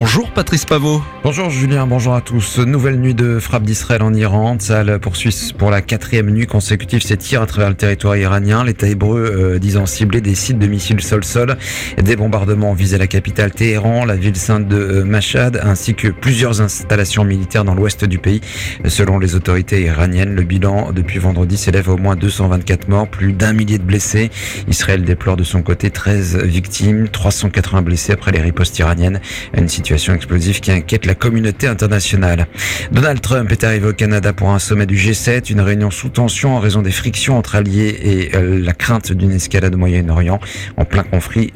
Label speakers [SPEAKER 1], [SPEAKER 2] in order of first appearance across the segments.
[SPEAKER 1] Bonjour Patrice Pavot.
[SPEAKER 2] Bonjour Julien, bonjour à tous. Nouvelle nuit de frappe d'Israël en Iran. Tsahal poursuit pour la 4e nuit consécutive ses tirs à travers le territoire iranien. L'État hébreu disant cibler des sites de missiles sol-sol. Des bombardements visaient la capitale Téhéran, la ville sainte de Mashhad, ainsi que plusieurs installations militaires dans l'ouest du pays. Selon les autorités iraniennes, le bilan depuis vendredi s'élève à au moins 224 morts, plus d'1 millier de blessés. Israël déplore de son côté 13 victimes, 380 blessés après les ripostes iraniennes. Une situation explosive qui inquiète la communauté internationale. Donald Trump est arrivé au Canada pour un sommet du G7, une réunion sous tension en raison des frictions entre alliés et la crainte d'une escalade au Moyen-Orient en plein conflit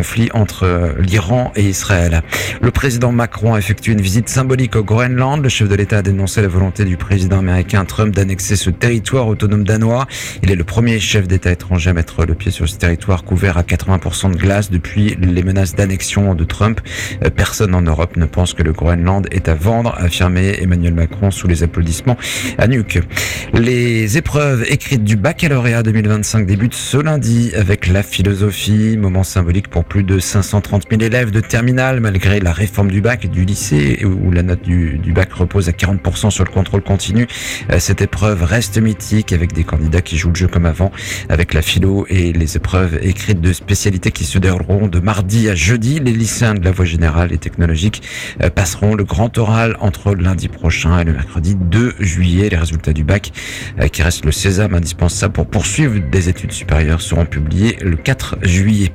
[SPEAKER 2] entre l'Iran et Israël. Le président Macron a effectué une visite symbolique au Groenland. Le chef de l'État a dénoncé la volonté du président américain Trump d'annexer ce territoire autonome danois. Il est le premier chef d'État étranger à mettre le pied sur ce territoire couvert à 80% de glace depuis les menaces d'annexion de Trump. Personne en Europe ne pense que le Groenland est à vendre, a affirmé Emmanuel Macron sous les applaudissements à Nuuk. Les épreuves écrites du baccalauréat 2025 débutent ce lundi avec la philosophie, moment symbolique pour plus de 530 000 élèves de terminale malgré la réforme du bac et du lycée où la note du bac repose à 40% sur le contrôle continu. Cette épreuve reste mythique avec des candidats qui jouent le jeu comme avant avec la philo et les épreuves écrites de spécialités qui se dérouleront de mardi à jeudi. Les lycéens de la voie générale et technologique passeront le grand oral entre lundi prochain et le mercredi 2 juillet. Les résultats du bac, qui reste le sésame indispensable pour poursuivre des études supérieures, seront publiés le 4 juillet.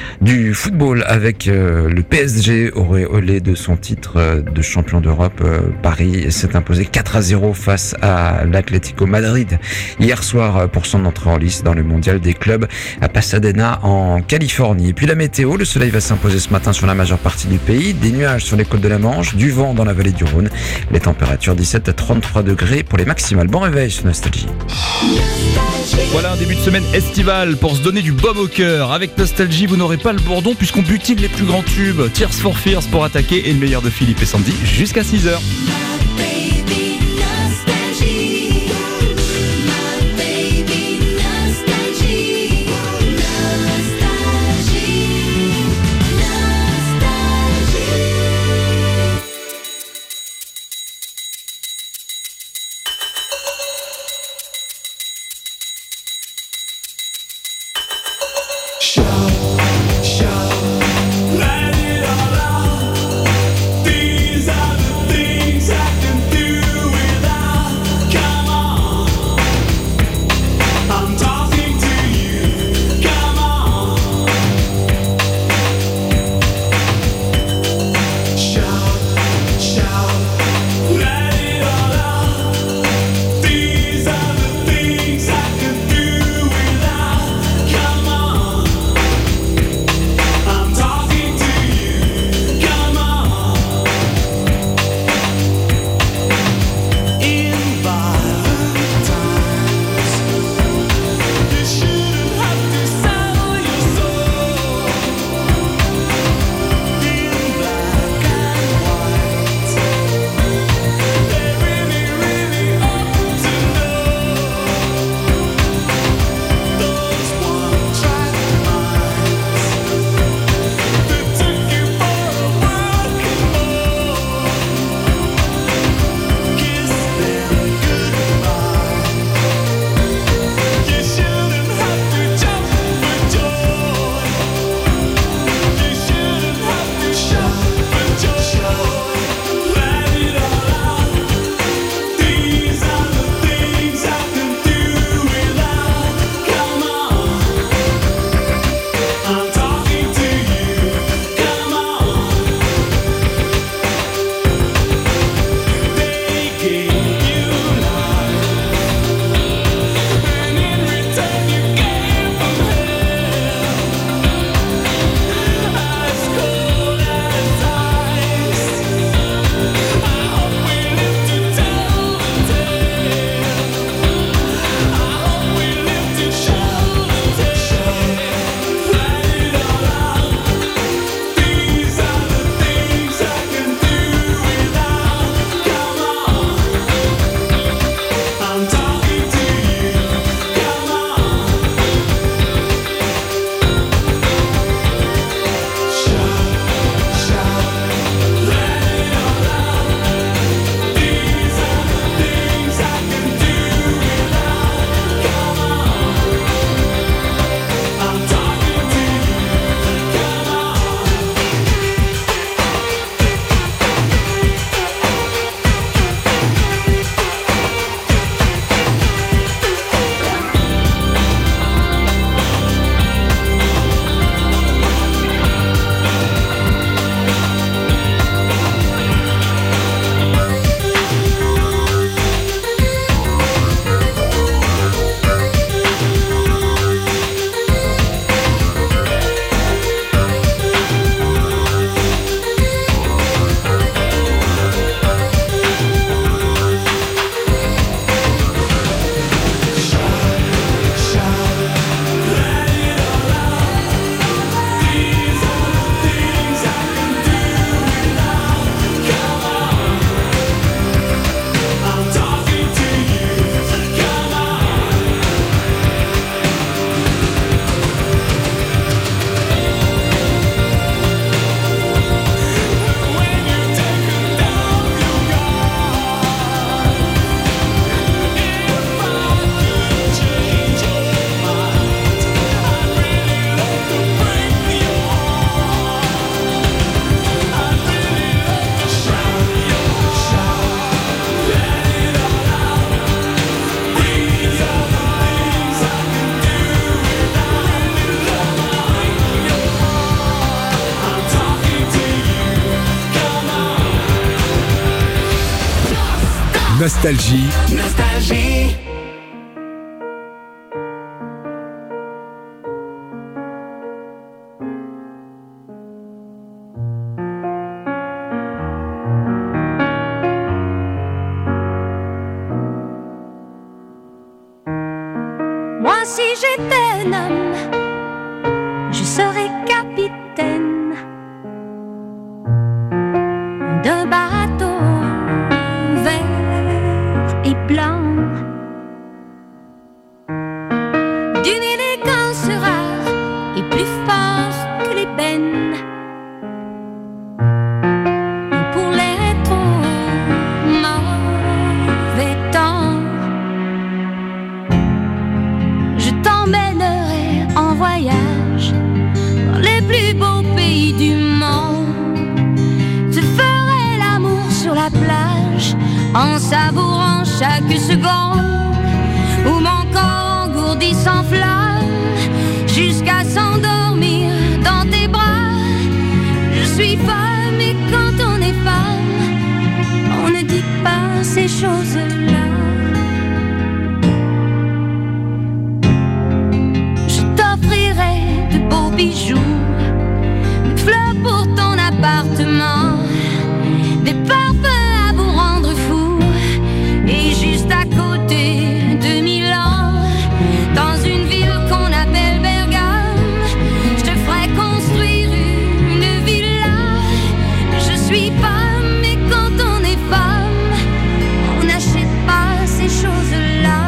[SPEAKER 2] Du football avec le PSG auréolé de son titre de champion d'Europe. Paris s'est imposé 4-0 face à l'Atlético Madrid hier soir pour son entrée en lice dans le mondial des clubs à Pasadena en Californie. Et puis la météo, le soleil va s'imposer ce matin sur la majeure partie du pays, des nuages sur les côtes de la Manche, du vent dans la vallée du Rhône. Les températures 17 à 33 degrés pour les maximales. Bon réveil sur Nostalgie.
[SPEAKER 1] Voilà un début de semaine estival pour se donner du baume au cœur. Avec Nostalgie, vous n'aurez pas le bourdon puisqu'on butine les plus grands tubes. Tears for Fears pour attaquer et le meilleur de Philippe et Sandy jusqu'à 6h.
[SPEAKER 3] Let it all out. These are the things I Nostalgie.
[SPEAKER 4] Moi, si j'étais un homme, je serais capitaine d'un bateau vert et blanc, d'une élégance rare et plus fort que l'ébène. Pour les trop mauvais temps, je t'emmènerai en voyage dans les plus beaux pays du monde. Je ferai l'amour sur la plage en savourant chaque seconde où mon corps engourdi s'enflamme jusqu'à s'endormir dans tes bras. Je suis femme et quand on est femme, on ne dit pas ces choses-là. Je t'offrirai de beaux bijoux, des fleurs pour ton appartement, des parfums à vous rendre fou. Et juste à côté de Milan, dans une ville qu'on appelle Bergame, je te ferai construire une villa. Je suis femme et quand on est femme, on n'achète pas ces choses-là.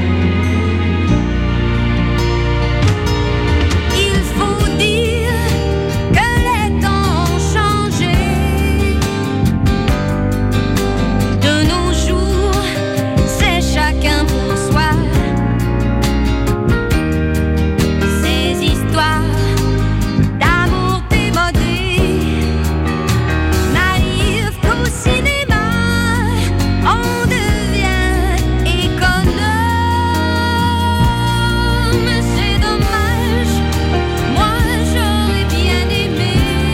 [SPEAKER 4] Il faut dire que les temps ont changé. De nos jours, c'est chacun pour soi. Ces histoires d'amour démodé n'arrivent qu'au cinéma. On devient économe. C'est dommage, moi j'aurais bien aimé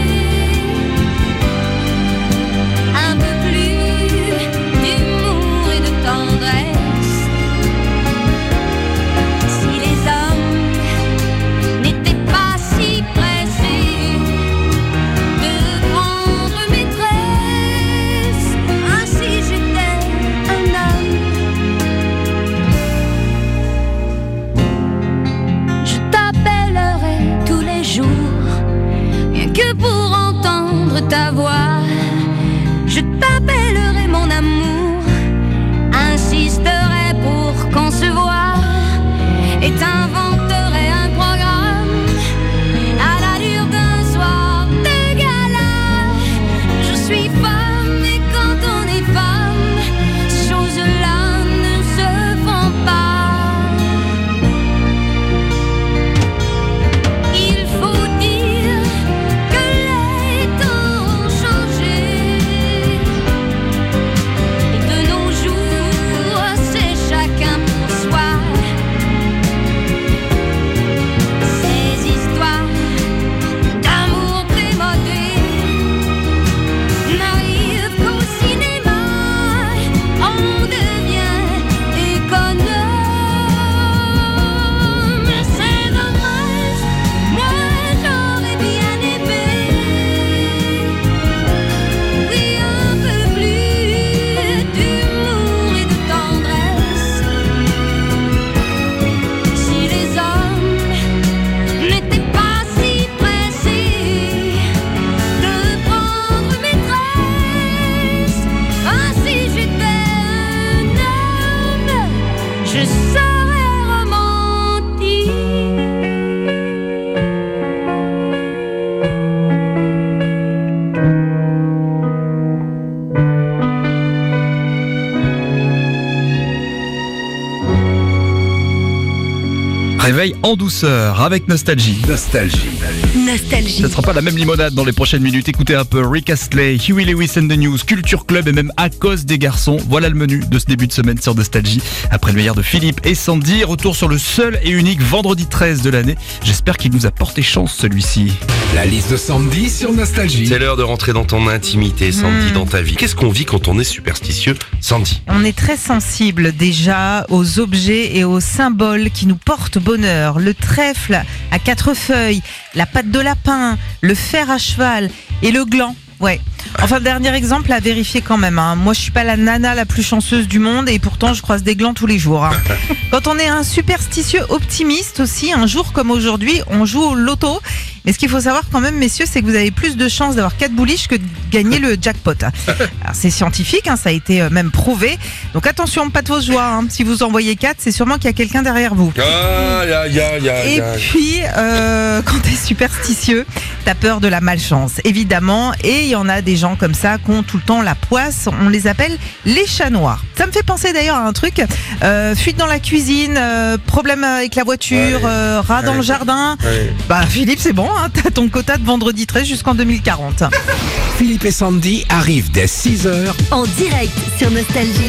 [SPEAKER 4] un peu plus d'humour et de tendresse. Si les hommes n'étaient pas si pressés de prendre maîtresse, ainsi j'étais un homme. Je t'appellerai tous les jours, rien que pour entendre ta voix. Je t'appellerai mon amour, insisterai pour qu'on se voie, et t'inventerai un programme à l'allure d'un soir de gala. Je suis femme et quand on est femme, ces choses-là ne se font pas. Il faut dire que les temps ont changé. Et de nos jours, c'est chacun pour soi. Ces histoires d'amour démodé n'arrivent qu'au cinéma. On devient économe. C'est dommage, moi j'aurais bien aimé, oui, un peu plus d'humour et de tendresse. Si les hommes n'étaient pas si pressés de prendre maîtresse, ainsi j'étais un homme, je serais romantique.
[SPEAKER 1] Réveil en douceur avec Nostalgie.
[SPEAKER 3] Nostalgie.
[SPEAKER 1] Ce ne sera pas la même limonade dans les prochaines minutes. Écoutez un peu Rick Astley, Huey Lewis and the News, Culture Club et même À cause des garçons. Voilà le menu de ce début de semaine sur Nostalgie. Après le meilleur de Philippe et Sandy, retour sur le seul et unique vendredi 13 de l'année. J'espère qu'il nous a porté chance celui-ci.
[SPEAKER 3] La liste de Sandy sur Nostalgie.
[SPEAKER 5] C'est l'heure de rentrer dans ton intimité, Sandy, dans ta vie. Qu'est-ce qu'on vit quand on est superstitieux, Sandy?
[SPEAKER 6] On est très sensible déjà aux objets et aux symboles qui nous portent bonheur. Le trèfle à 4 feuilles, la patte de lapin, le fer à cheval et le gland. Ouais. Enfin, dernier exemple à vérifier quand même. Moi, je suis pas la nana la plus chanceuse du monde et pourtant, je croise des glands tous les jours. Quand on est un superstitieux optimiste aussi, un jour comme aujourd'hui, on joue au loto. Mais ce qu'il faut savoir quand même, messieurs, c'est que vous avez plus de chances d'avoir 4 bouliches que de gagner le jackpot. Alors, c'est scientifique, ça a été même prouvé. Donc attention, pas de fausse joie. Si vous en voyez 4, c'est sûrement qu'il y a quelqu'un derrière vous. Et puis, quand t'es superstitieux, t'as peur de la malchance, évidemment. Et il y en a des gens comme ça qui ont tout le temps la poisse. On les appelle les chats noirs. Ça me fait penser d'ailleurs à un truc. Fuite dans la cuisine, problème avec la voiture, rat dans le jardin. Bah Philippe, c'est bon, t'as ton quota de vendredi 13 jusqu'en 2040.
[SPEAKER 3] Philippe et Sandy arrivent dès 6h
[SPEAKER 7] en direct sur Nostalgie.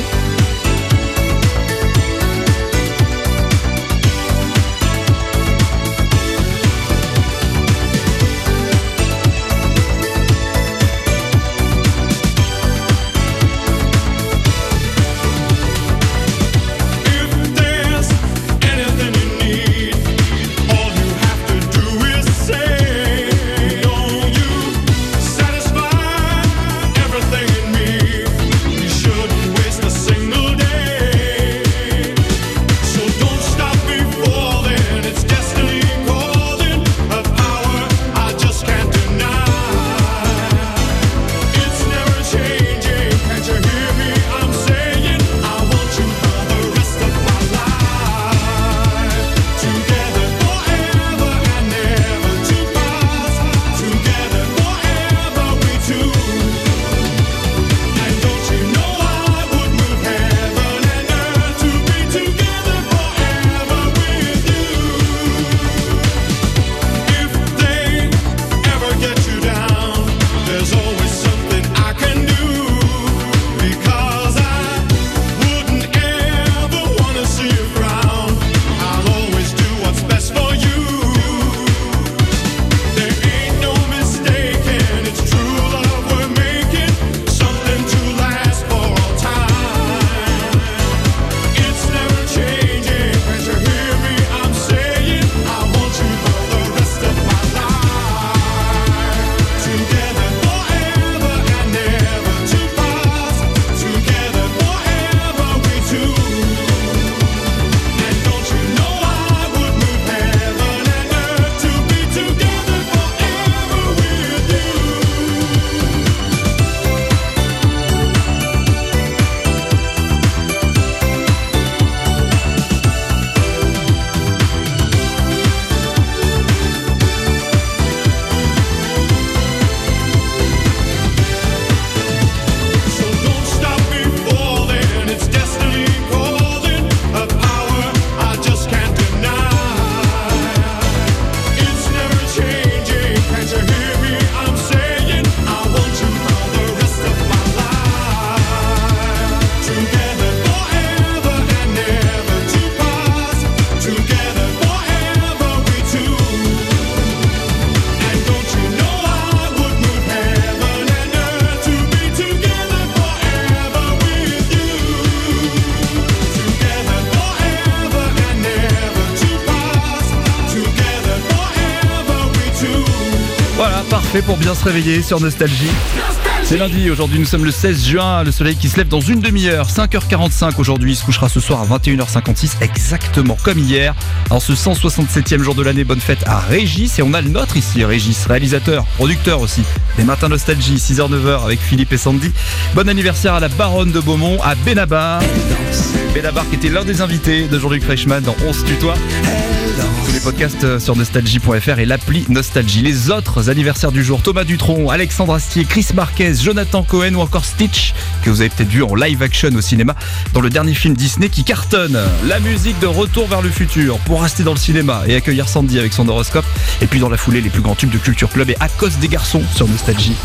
[SPEAKER 1] Parfait pour bien se réveiller sur Nostalgie. C'est lundi, aujourd'hui nous sommes le 16 juin, le soleil qui se lève dans une demi-heure, 5h45 aujourd'hui, il se couchera ce soir à 21h56, exactement comme hier. En ce 167e jour de l'année, bonne fête à Régis, et on a le nôtre ici, Régis, réalisateur, producteur aussi, des matins Nostalgie, 6h-9h avec Philippe et Sandy. Bon anniversaire à la baronne de Beaumont, à Benabar. Benabar qui était l'un des invités de Jean-Luc Reichmann dans On se tutoie. Tous les podcasts sur nostalgie.fr et l'appli Nostalgie. Les autres anniversaires du jour, Thomas Dutronc, Alexandre Astier, Chris Marquez, Jonathan Cohen ou encore Stitch, que vous avez peut-être vu en live action au cinéma dans le dernier film Disney qui cartonne. La musique de Retour vers le futur pour rester dans le cinéma et accueillir Sandy avec son horoscope. Et puis dans la foulée, les plus grands tubes de Culture Club et À cause des garçons sur Nostalgie.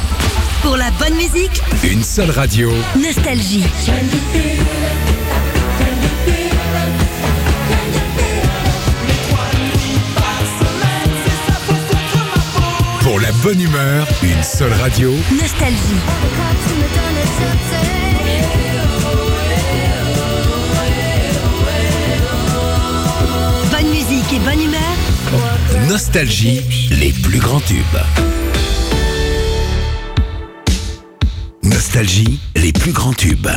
[SPEAKER 7] Pour la bonne musique,
[SPEAKER 3] une seule radio.
[SPEAKER 7] Nostalgie.
[SPEAKER 3] Pour la bonne humeur, une seule radio.
[SPEAKER 7] Nostalgie. Bonne musique et bonne humeur.
[SPEAKER 3] Nostalgie, les plus grands tubes. Nostalgie, les plus grands tubes.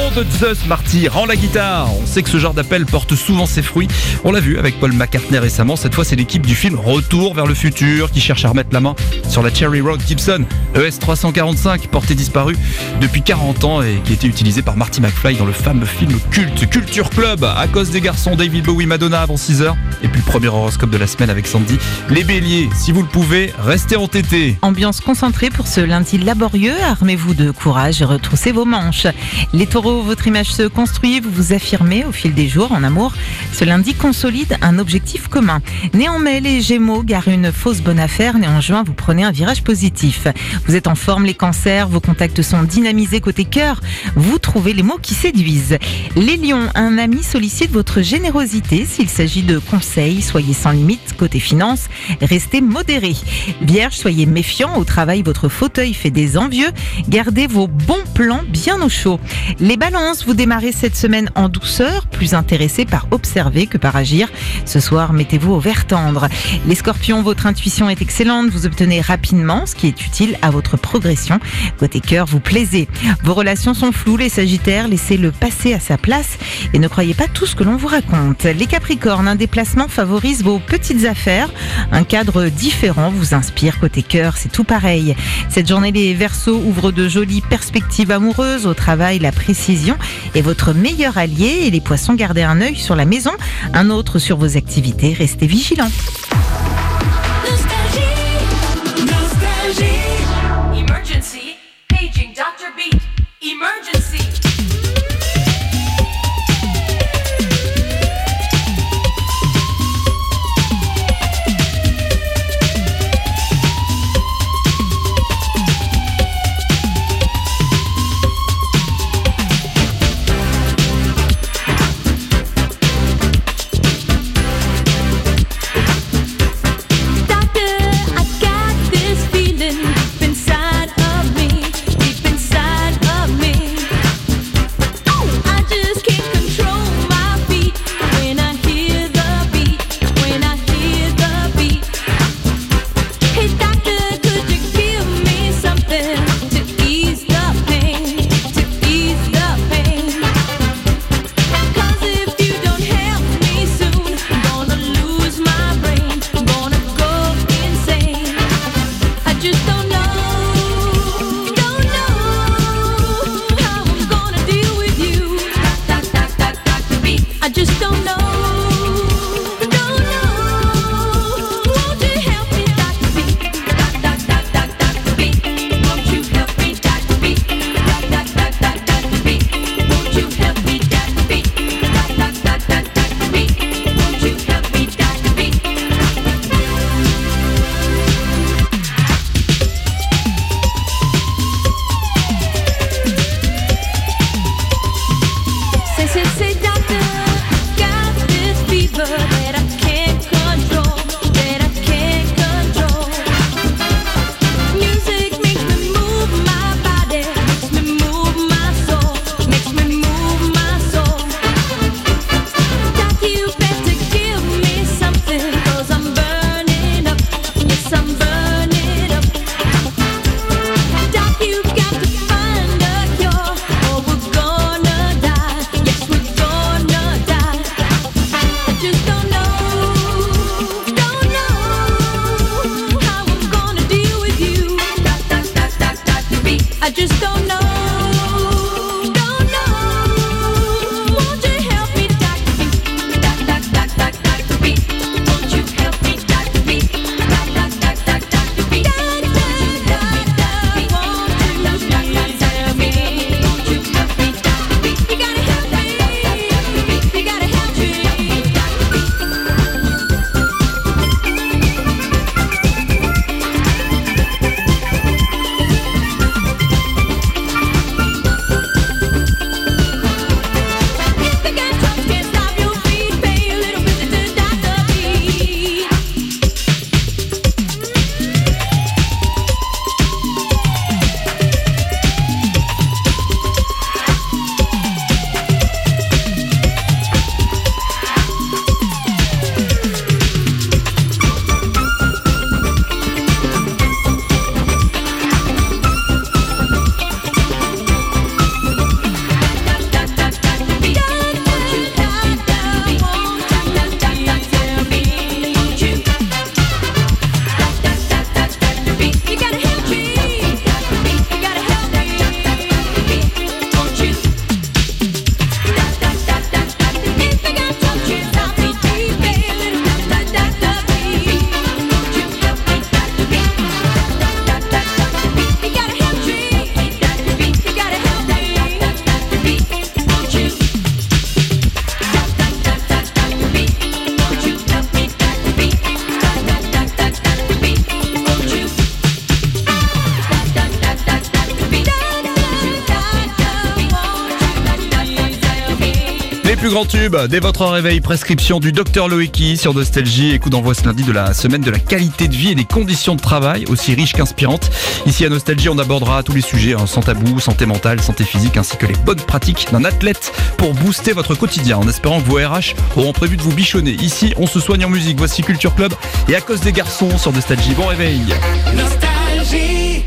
[SPEAKER 1] chant de Zeus Marty rend la guitare. On sait que ce genre d'appel porte souvent ses fruits. On l'a vu avec Paul McCartney récemment. Cette fois, c'est l'équipe du film Retour vers le futur qui cherche à remettre la main sur la Cherry Road Gibson ES 345, portée disparue depuis 40 ans et qui était utilisée par Marty McFly dans le fameux film culte Culture Club. À cause des garçons, David Bowie, Madonna avant 6h. Et puis le premier horoscope de la semaine avec Sandy. Les béliers, si vous le pouvez, restez entêtés.
[SPEAKER 6] Ambiance concentrée pour ce lundi laborieux. Armez-vous de courage et retroussez vos manches. Les taureaux, votre image se construit, vous vous affirmez au fil des jours en amour. Ce lundi consolide un objectif commun. Né en mai, les gémeaux, gare une fausse bonne affaire. Né en juin, vous prenez un virage positif. Vous êtes en forme, les cancers, vos contacts sont dynamisés côté cœur. Vous trouvez les mots qui séduisent. Les lions, un ami sollicite votre générosité. S'il s'agit de conseils, soyez sans limite. Côté finance, restez modérés. Vierge, soyez méfiant. Au travail, votre fauteuil fait des envieux. Gardez vos bons plans bien au chaud. Les balances, vous démarrez cette semaine en douceur, plus intéressés par observer que par agir. Ce soir, mettez-vous au vert tendre. Les scorpions, votre intuition est excellente. Vous obtenez rapidement ce qui est utile à votre progression. Côté cœur, vous plaisez. Vos relations sont floues. Les sagittaires, laissez-le passer à sa place et ne croyez pas tout ce que l'on vous raconte. Les capricornes, un déplacement favorise vos petites affaires. Un cadre différent vous inspire. Côté cœur, c'est tout pareil. Cette journée, les Verseaux ouvrent de jolies perspectives amoureuses. Au travail, la précision est votre meilleur allié. Et les poissons, gardez un œil sur la maison, un autre sur vos activités. Restez vigilants.
[SPEAKER 8] Emergency, paging Dr. Beat. Emergency.
[SPEAKER 1] plus grands tubes, dès votre réveil, prescription du Dr Loeki sur Nostalgie. Et coup d'envoi ce lundi de la semaine de la qualité de vie et des conditions de travail, aussi riches qu'inspirantes. Ici à Nostalgie, on abordera tous les sujets, sans tabou, santé mentale, santé physique, ainsi que les bonnes pratiques d'un athlète pour booster votre quotidien, en espérant que vos RH auront prévu de vous bichonner. Ici, on se soigne en musique. Voici Culture Club et À cause des garçons sur Nostalgie. Bon réveil.
[SPEAKER 8] Nostalgie.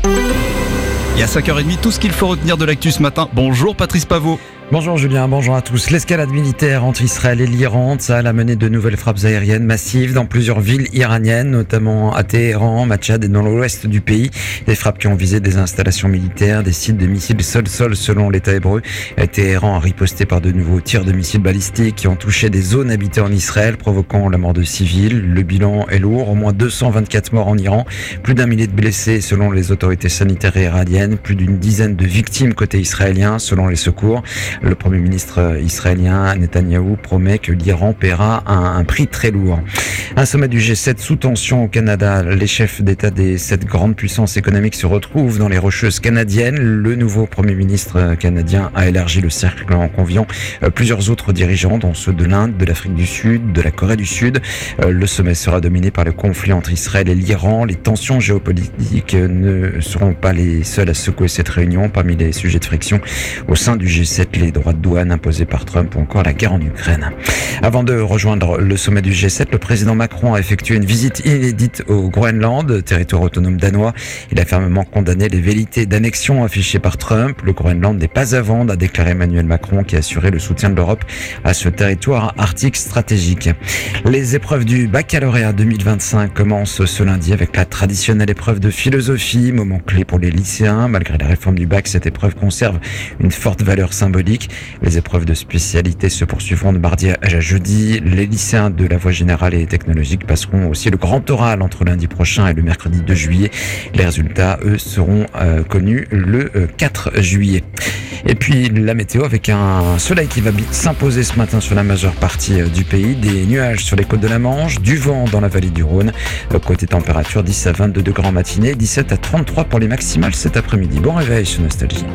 [SPEAKER 1] Et à 5h30, tout ce qu'il faut retenir de l'actu ce matin. Bonjour Patrice Pavot.
[SPEAKER 2] Bonjour Julien, bonjour à tous. L'escalade militaire entre Israël et l'Iran, ça a mené de nouvelles frappes aériennes massives dans plusieurs villes iraniennes, notamment à Téhéran, Machhad et dans l'ouest du pays. Des frappes qui ont visé des installations militaires, des sites de missiles sol-sol selon l'État hébreu. Téhéran a riposté par de nouveaux tirs de missiles balistiques qui ont touché des zones habitées en Israël, provoquant la mort de civils. Le bilan est lourd, au moins 224 morts en Iran, plus d'1 millier de blessés selon les autorités sanitaires iraniennes, plus d'une dizaine de victimes côté israélien selon les secours. Le Premier ministre israélien Netanyahou promet que l'Iran paiera un prix très lourd. Un sommet du G7 sous tension au Canada. Les chefs d'État des 7 grandes puissances économiques se retrouvent dans les Rocheuses canadiennes. Le nouveau Premier ministre canadien a élargi le cercle en conviant plusieurs autres dirigeants, dont ceux de l'Inde, de l'Afrique du Sud, de la Corée du Sud. Le sommet sera dominé par le conflit entre Israël et l'Iran. Les tensions géopolitiques ne seront pas les seules à secouer cette réunion. Parmi les sujets de friction au sein du G7, les droits de douane imposés par Trump ou encore la guerre en Ukraine. Avant de rejoindre le sommet du G7, le président Macron a effectué une visite inédite au Groenland, territoire autonome danois. Il a fermement condamné les velléités d'annexion affichées par Trump. Le Groenland n'est pas à vendre, a déclaré Emmanuel Macron, qui a assuré le soutien de l'Europe à ce territoire arctique stratégique. Les épreuves du baccalauréat 2025 commencent ce lundi avec la traditionnelle épreuve de philosophie, moment clé pour les lycéens. Malgré la réforme du bac, cette épreuve conserve une forte valeur symbolique. Les épreuves de spécialité se poursuivront de mardi à jeudi. Les lycéens de la voie générale et technologique passeront aussi le grand oral entre lundi prochain et le mercredi 2 juillet. Les résultats, eux, seront connus le 4 juillet. Et puis la météo avec un soleil qui va s'imposer ce matin sur la majeure partie du pays. Des nuages sur les côtes de la Manche, du vent dans la vallée du Rhône. Côté température, 10 à 22 degrés en matinée, 17 à 33 pour les maximales cet après-midi. Bon réveil sur Nostalgie.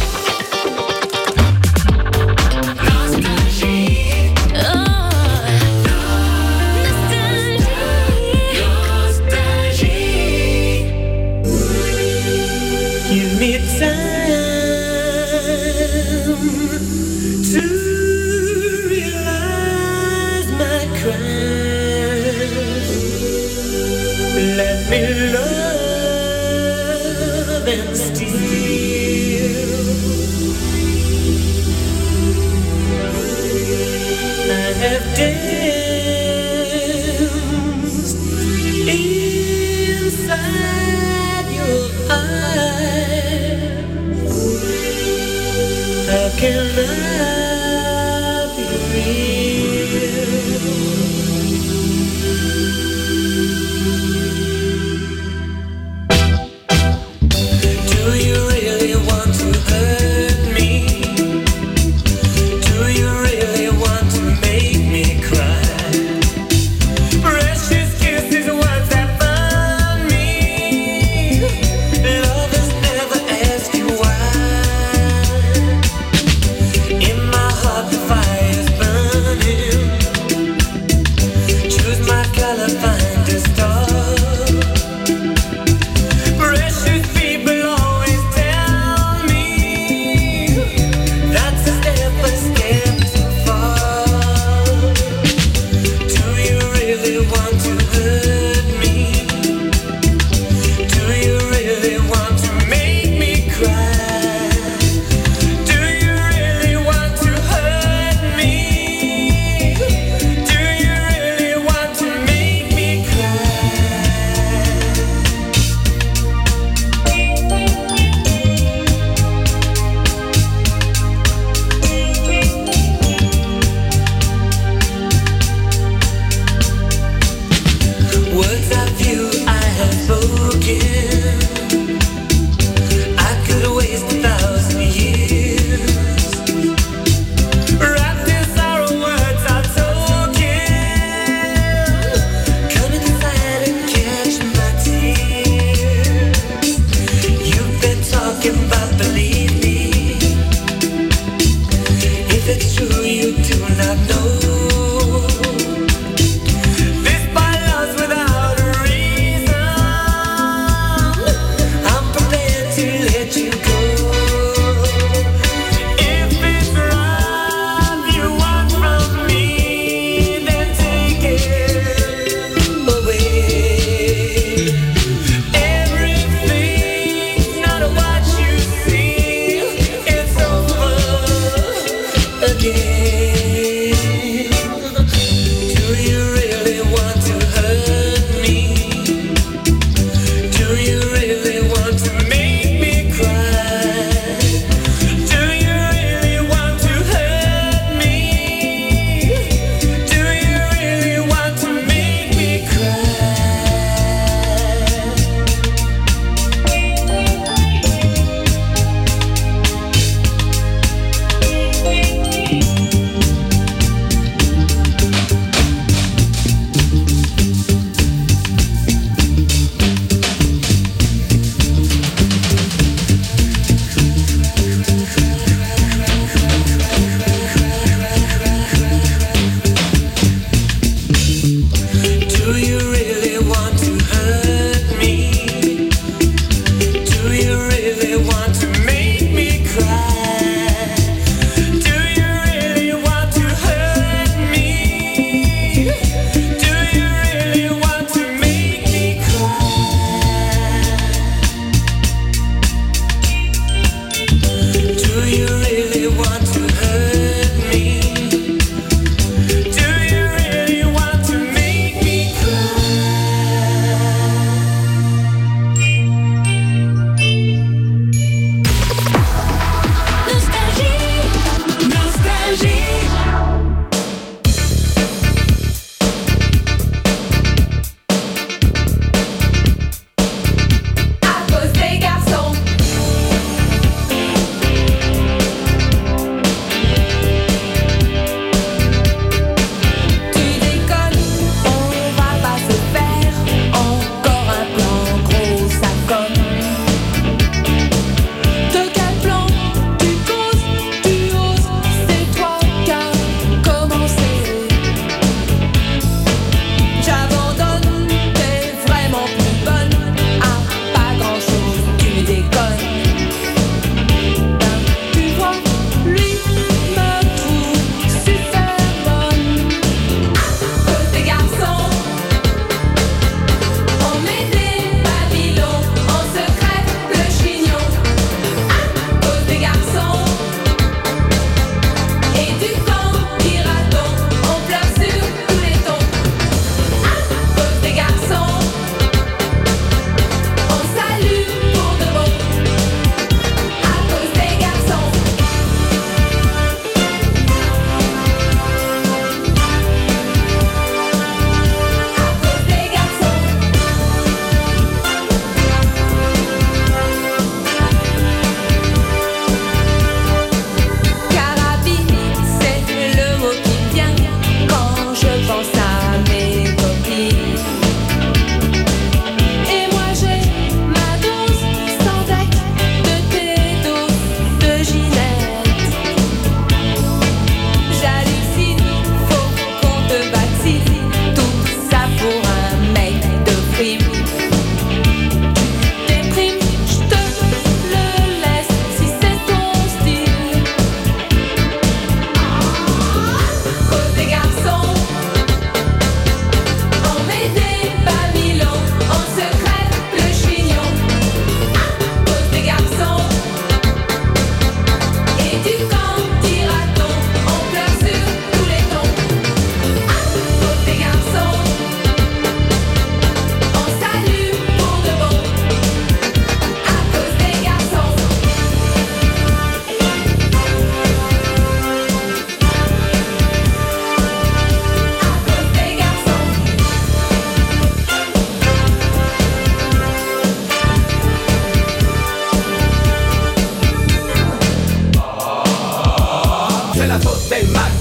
[SPEAKER 9] Let me love and steal. I have danced inside your eyes. How can I be real?
[SPEAKER 10] In my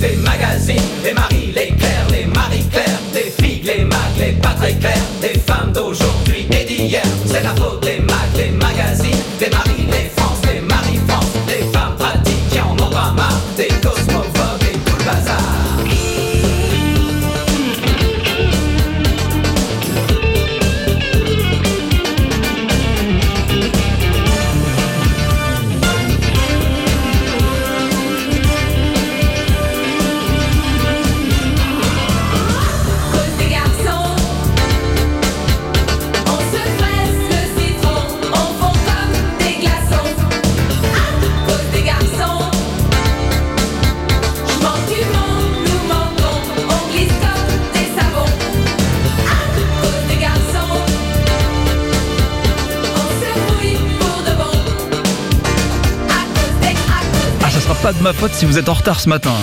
[SPEAKER 10] des magazines, des Marie, les Claire, les Marie-Claire, des figues, les mags, les pas très clairs, des femmes d'aujourd'hui et d'hier. C'est la faute des mags, des magazines, des Marie, les France, les Marie-France, des femmes pratiques qui en ont pas marre, des cosmophobes et tout le bazar.
[SPEAKER 1] Pas de ma faute si vous êtes en retard ce matin.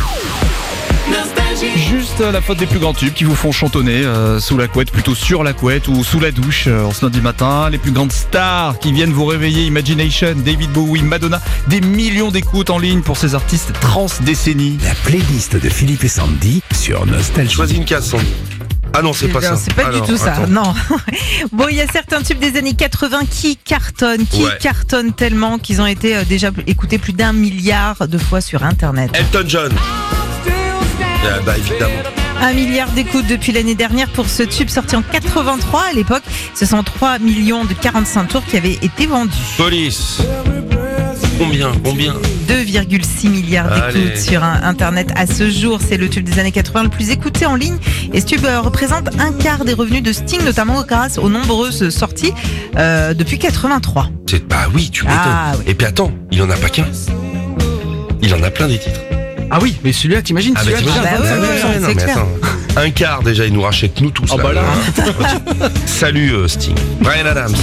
[SPEAKER 1] Juste la faute des plus grands tubes qui vous font chantonner sous la couette, plutôt sur la couette ou sous la douche en ce lundi matin. Les plus grandes stars qui viennent vous réveiller, Imagination, David Bowie, Madonna, des millions d'écoutes en ligne pour ces artistes trans-décennies.
[SPEAKER 3] La playlist de Philippe et Sandy sur Nostalgie.
[SPEAKER 5] Choisis une case, Sandy. Ah non, c'est pas ça.
[SPEAKER 6] C'est pas
[SPEAKER 5] Alors,
[SPEAKER 6] du tout ça,
[SPEAKER 5] attends.
[SPEAKER 6] non. Bon, il y a certains tubes des années 80 qui cartonnent tellement qu'ils ont été déjà écoutés plus d'1 milliard de fois sur Internet.
[SPEAKER 5] Elton John. Bah évidemment.
[SPEAKER 6] 1 milliard d'écoutes depuis l'année dernière pour ce tube sorti en 83 à l'époque. Ce sont 3 millions de 45 tours qui avaient été vendus.
[SPEAKER 5] Police. Combien
[SPEAKER 6] 2,6 milliards d'écoutes
[SPEAKER 5] Allez.
[SPEAKER 6] sur Internet à ce jour. C'est le tube des années 80 le plus écouté en ligne. Et ce tube représente un quart des revenus de Sting, notamment grâce aux nombreuses sorties depuis 83.
[SPEAKER 5] Bah oui, tu m'étonnes.
[SPEAKER 6] Oui.
[SPEAKER 5] Et puis attends, il en a pas qu'un. Il en a plein des titres.
[SPEAKER 11] Ah oui, mais celui-là, t'imagines,
[SPEAKER 5] Ah bah
[SPEAKER 11] celui-là,
[SPEAKER 5] t'imagines,
[SPEAKER 6] bah oui,
[SPEAKER 5] non,
[SPEAKER 6] c'est
[SPEAKER 5] mais
[SPEAKER 6] clair.
[SPEAKER 5] attends. Un quart déjà, il nous rachète nous tous.
[SPEAKER 11] Ah bah là.
[SPEAKER 5] Salut Sting. Bryan Adams.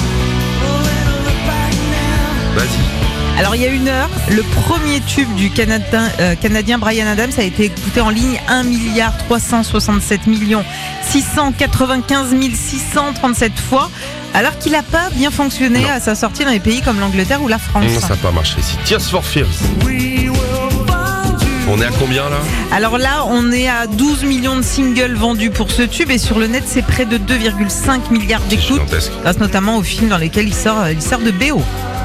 [SPEAKER 5] Vas-y.
[SPEAKER 6] Alors il y a une heure, le premier tube du Canadien Bryan Adams a été écouté en ligne 1 milliard 367 millions 695 637 fois, alors qu'il n'a pas bien fonctionné
[SPEAKER 5] Non.
[SPEAKER 6] à sa sortie dans les pays comme l'Angleterre ou la France.
[SPEAKER 5] Non, ça n'a pas marché. C'est Tears for Fears. On est à combien là?
[SPEAKER 6] Alors là, on est à 12 millions de singles vendus pour ce tube et sur le net, c'est près de 2,5 milliards
[SPEAKER 5] C'est
[SPEAKER 6] d'écoutes,
[SPEAKER 5] gigantesque.
[SPEAKER 6] grâce notamment aux films dans lesquels il sert de BO.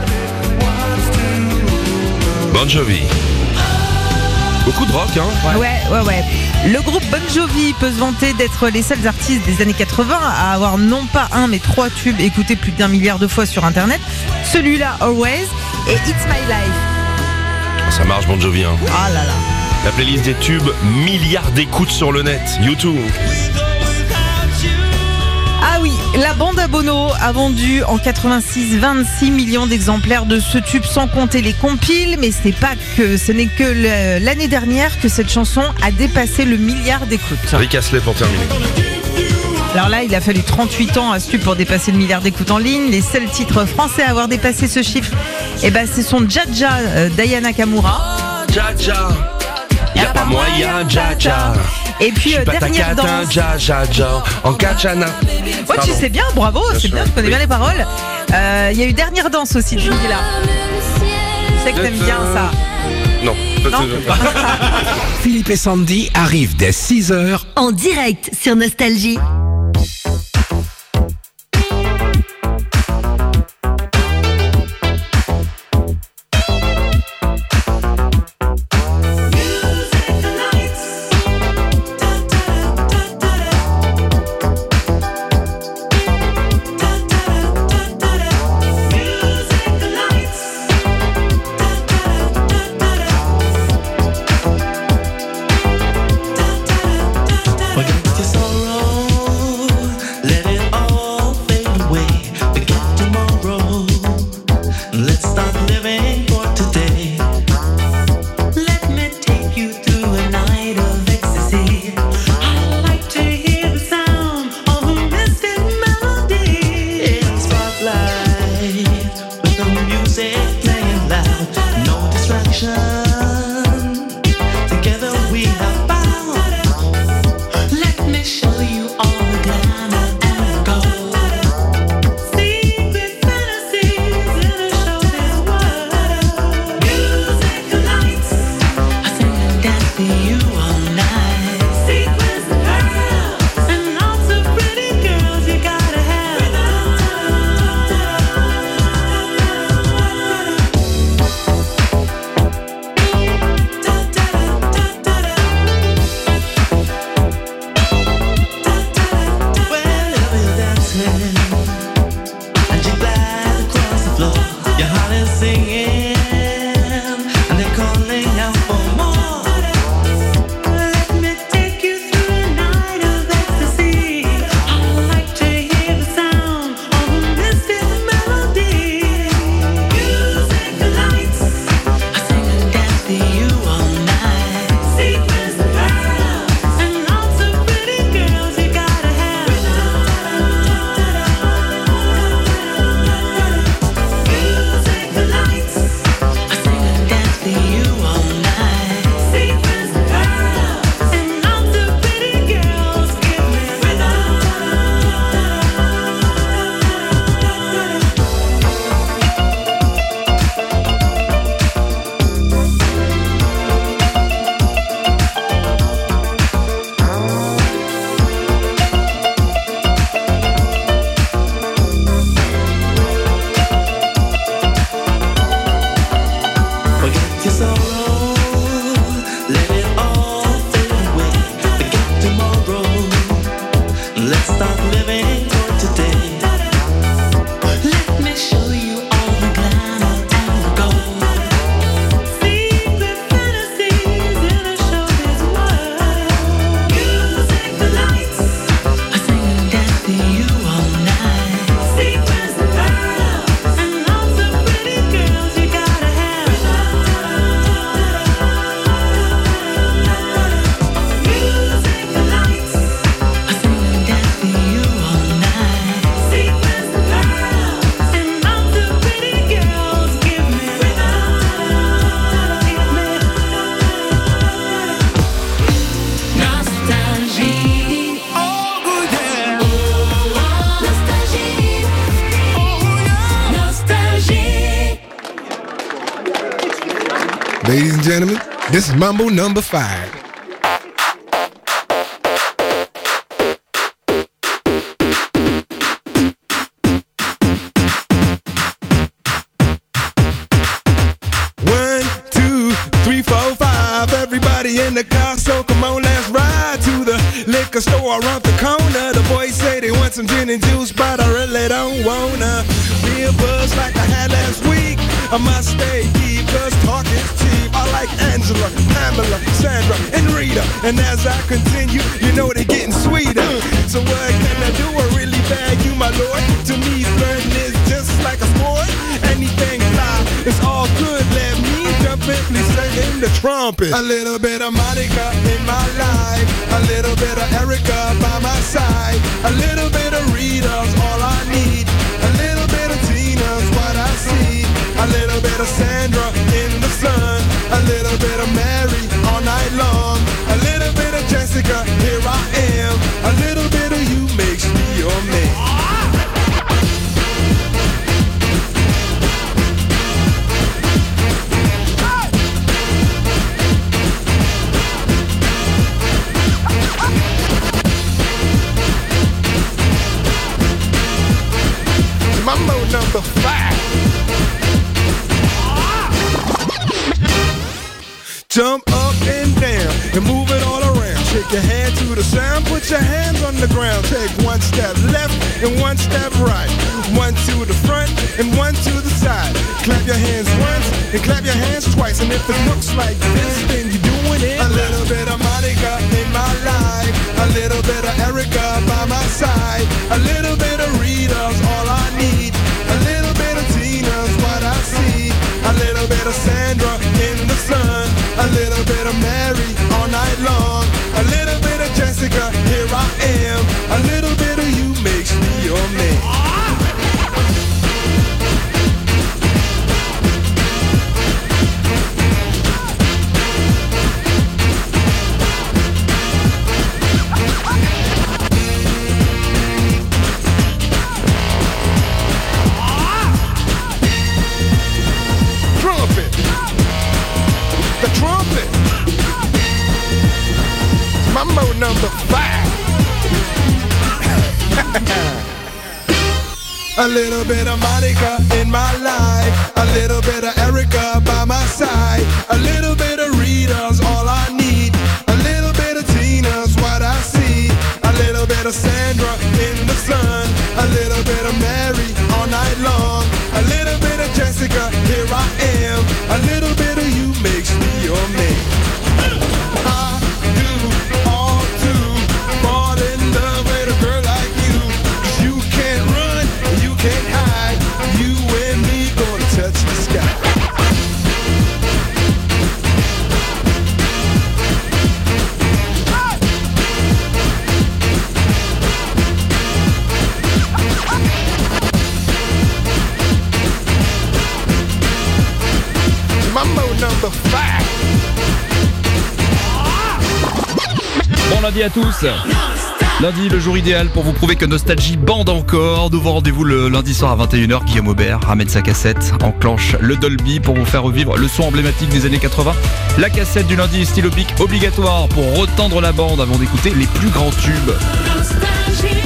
[SPEAKER 5] Bon Jovi. Beaucoup de rock, hein?
[SPEAKER 6] Ouais. Le groupe Bon Jovi peut se vanter d'être les seuls artistes des années 80 à avoir non pas un mais 3 tubes écoutés plus d'1 milliard de fois sur Internet. Celui-là, Always, et It's My Life.
[SPEAKER 5] Ça marche, Bon Jovi, hein.
[SPEAKER 6] Ah là là.
[SPEAKER 5] La playlist des tubes, milliards d'écoutes sur le net. YouTube.
[SPEAKER 6] Ah oui, la bande à Bono a vendu en 86 26 millions d'exemplaires de ce tube sans compter les compiles, mais ce n'est que l'année dernière que cette chanson a dépassé le milliard d'écoutes.
[SPEAKER 5] Rick Astley pour terminer.
[SPEAKER 6] Alors là, il a fallu 38 ans à ce tube pour dépasser le milliard d'écoutes en ligne. Les seuls titres français à avoir dépassé ce chiffre, ce sont Jaja, Diana Kamura.
[SPEAKER 5] Jaja. Y'a pas moyen, Jaja.
[SPEAKER 6] Et puis Dernière danse.
[SPEAKER 5] Jaja. En Kachana.
[SPEAKER 6] Ouais, tu sais bien, bravo, c'est bien, tu connais bien les paroles. Il y a eu Dernière danse aussi de Julie là. Je sais que t'aimes bien ça.
[SPEAKER 5] Non.
[SPEAKER 3] Philippe et Sandy arrivent dès 6h.
[SPEAKER 7] En direct sur Nostalgie.
[SPEAKER 12] Ladies and gentlemen, this is Mambo number 5. Everybody in the car, so come on, let's ride to the liquor store around the corner. The boys say they want some gin and juice, but I really don't wanna be a buzz like I had last week. I must stay deep, cause talk is cheap. I like Angela, Pamela, Sandra, and Rita. And as I continue, you know they're getting sweeter. So what can I do? I really bag you, my lord. To me, flirting is just like a sport. Anything fly, it's all good. Let me jump in, please sing in the trumpet. A little bit of Monica in my life, a little bit of Erica by my side, a little bit of Rita's all I need, a little bit of Tina's what I see, a little bit of Sandra in the sun, a little bit of Mary all night long, a little bit of Jessica, here I am, a little bit of you makes me your man. Mambo number 5. Jump up and down and move it all around. Shake your head to the sound, put your hands on the ground. Take one step left and one step right. One to the front and one to the side. Clap your hands once and clap your hands twice. And if it looks like this, then you're doing it. A little bit of Monica in my life, a little bit of Erica by my side, a little bit of Rita's all I need, a little bit of Tina's what I see, a little bit of Sandra in the sun, a little bit of Mary all night long, a little bit of Jessica, here I am, a little bit of you makes me your man. Mambo number 5. A little bit of Monica in my life, a little bit of Erica by my side, a little bit of Rita's all I need, a little bit of Tina's what I see, a little bit of Sandra in the sun, a little bit of Mary all night long, a little bit of Jessica, here I am, a little bit of you makes me your man. Number 5.
[SPEAKER 1] Bon lundi à tous. Lundi, le jour idéal pour vous prouver que Nostalgie bande encore. Nouveau rendez-vous le lundi soir à 21h. Guillaume Aubert ramène sa cassette, enclenche le Dolby pour vous faire revivre le son emblématique des années 80. La cassette du lundi stylo bic obligatoire pour retendre la bande avant d'écouter les plus grands tubes. Nostalgie.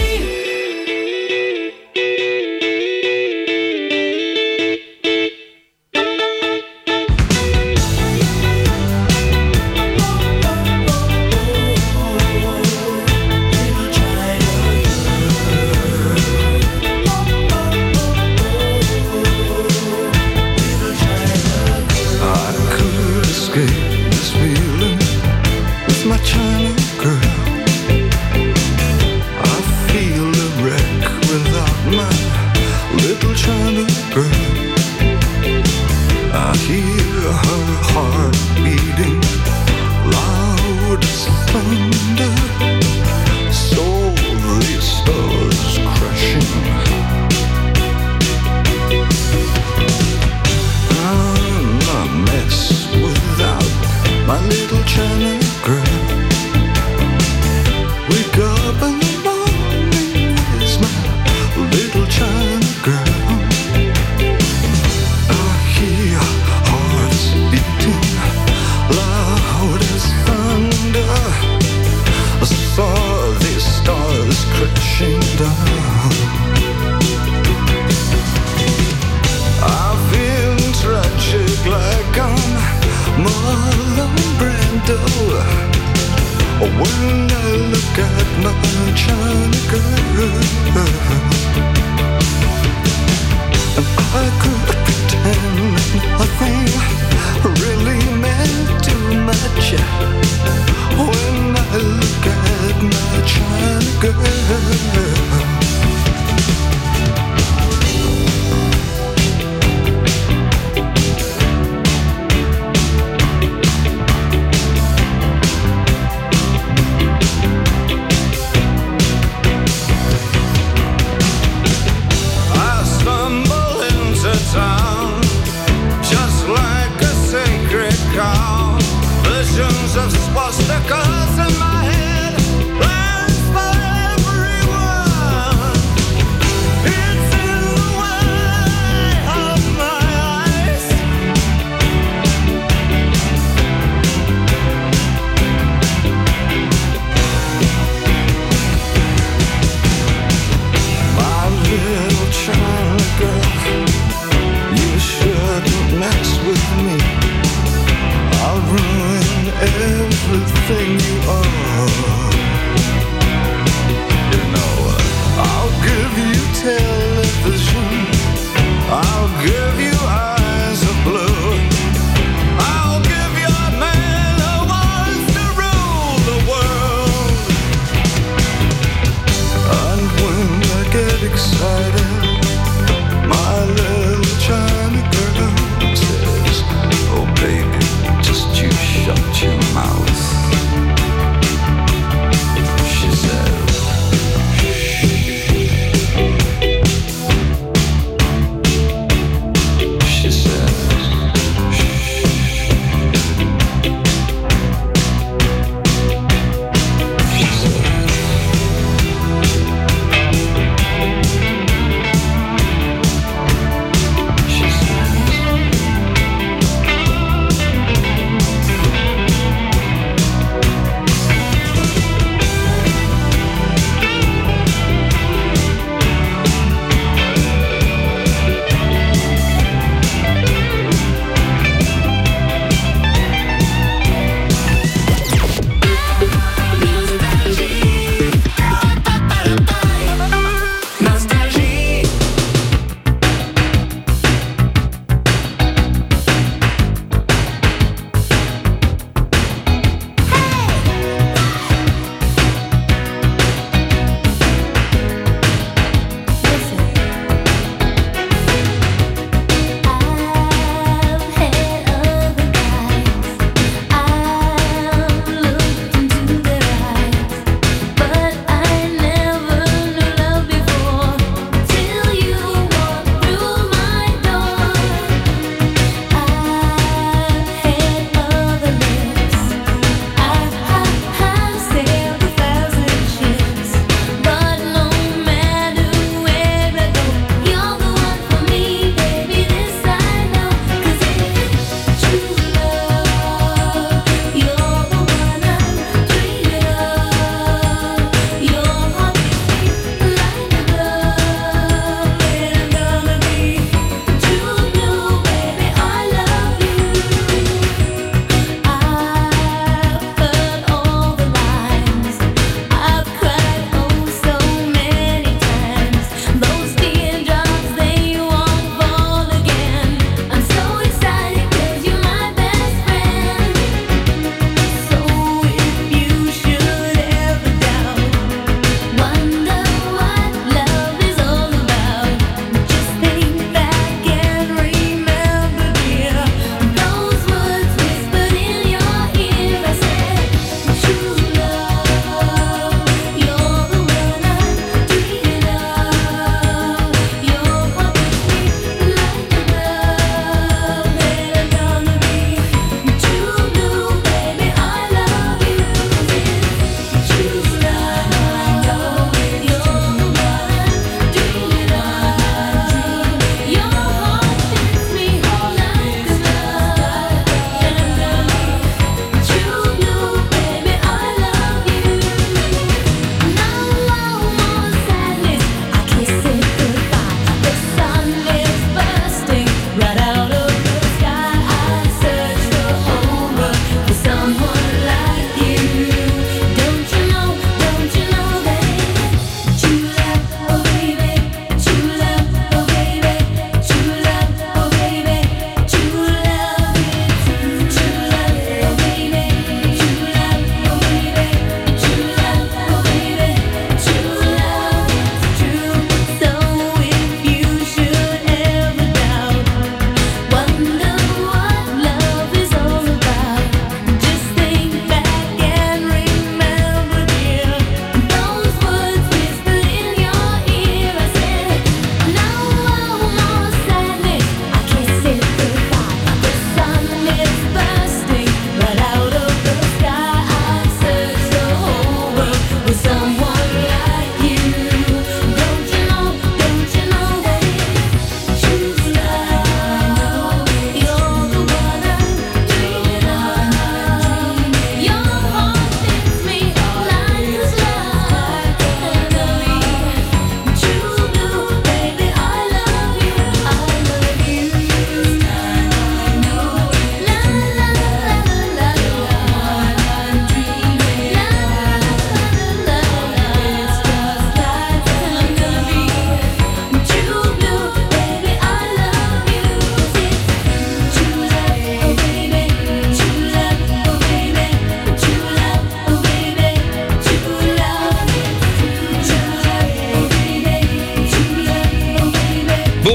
[SPEAKER 13] Hearts beating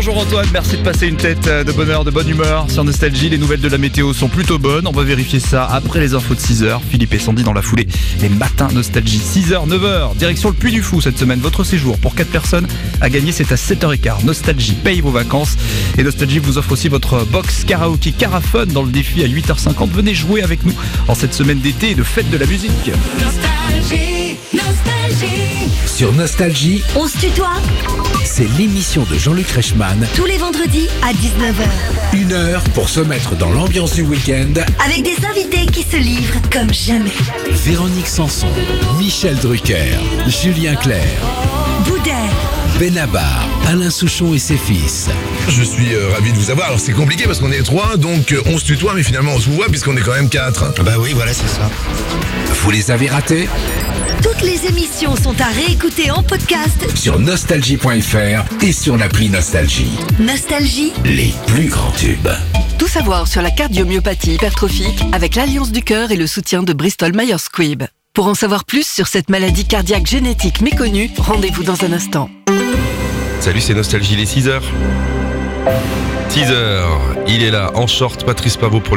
[SPEAKER 1] Bonjour Antoine, merci de passer une tête de bonheur, de bonne humeur sur Nostalgie. Les nouvelles de la météo sont plutôt bonnes. On va vérifier ça après les infos de 6h. Philippe et Sandy dans la foulée. Les matins Nostalgie, 6h, 9h. Direction le Puy du Fou cette semaine. Votre séjour pour 4 personnes à gagner, c'est à 7h15. Nostalgie paye vos vacances. Et Nostalgie vous offre aussi votre box karaoké Caraphone dans le défi à 8h50. Venez jouer avec nous en cette semaine d'été et de fête de la musique.
[SPEAKER 8] Nostalgie, nostalgie.
[SPEAKER 3] Sur Nostalgie,
[SPEAKER 7] On se tutoie
[SPEAKER 3] c'est l'émission de Jean-Luc Reichmann.
[SPEAKER 7] tous les vendredis à 19h.
[SPEAKER 3] 1 heure pour se mettre dans l'ambiance du week-end.
[SPEAKER 7] Avec des invités qui se livrent comme jamais.
[SPEAKER 3] Véronique Sanson, Michel Drucker, Julien Clerc,
[SPEAKER 7] Boudère,
[SPEAKER 3] Benabar, Alain Souchon et ses fils.
[SPEAKER 13] Je suis ravi de vous avoir. Alors c'est compliqué parce qu'on est 3, donc on se tutoie, mais finalement on se voit puisqu'on est quand même 4.
[SPEAKER 5] Bah oui, voilà, c'est ça.
[SPEAKER 3] Vous les avez ratés?
[SPEAKER 7] toutes les émissions sont à réécouter en podcast.
[SPEAKER 3] Sur nostalgie.fr et sur l'appli Nostalgie.
[SPEAKER 7] Nostalgie,
[SPEAKER 3] Les plus grands tubes.
[SPEAKER 14] Tout savoir sur la cardiomyopathie hypertrophique avec l'Alliance du cœur et le soutien de Bristol Myers Squibb. Pour en savoir plus sur cette maladie cardiaque génétique méconnue, rendez-vous dans un instant.
[SPEAKER 5] Salut, c'est Nostalgie, les 6h. 6h, il est là, en short, Patrice Pavot pour